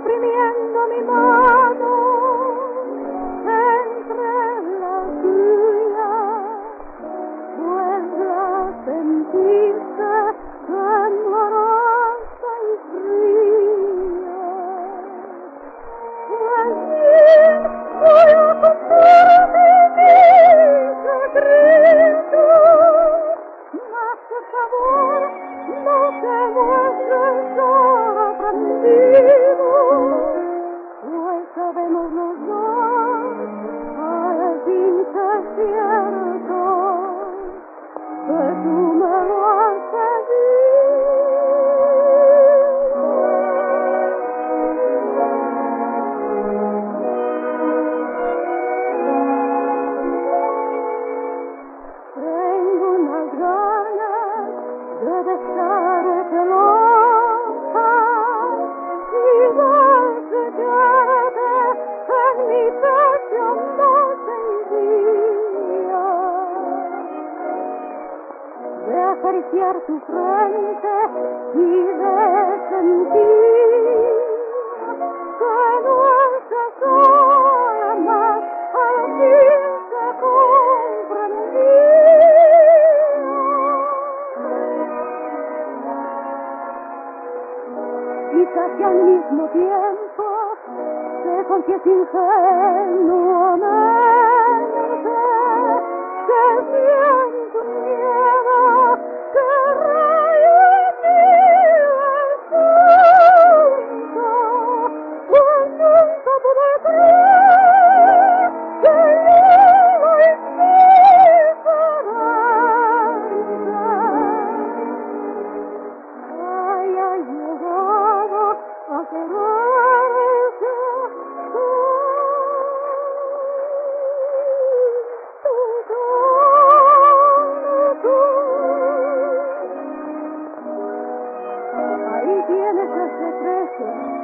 comprimiendo mi mano entre la tuya, vuelve a sentirse temblorosa y fría. Allí voy a contarme mi secreto, mas por favor no te muestres sorprendido, pues sabemos los dos al fin que es cierto que tú me lo has pedido. Tengo unas ganas de besarte loca y de quedarte en mi pecho noche y día, de acariciar tu frente y de sentir que nuestras almas al fin se comprendían. Y casi al mismo tiempo te confiesé ingenuamente que siento miedo que raye mi asunto, pues nunca pude creer que vivo indiferente haya llegado a quererse Ahí tienes el secreto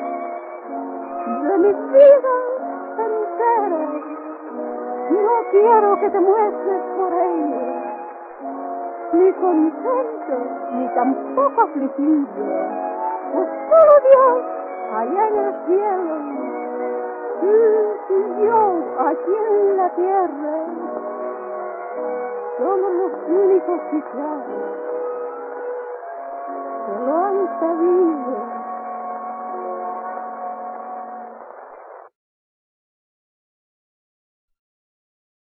de mi vida entera. No quiero que te muestres por ello, ni contento, ni tampoco afligido, pues solo Dios allá en el cielo y yo aquí en la tierra somos los únicos quizás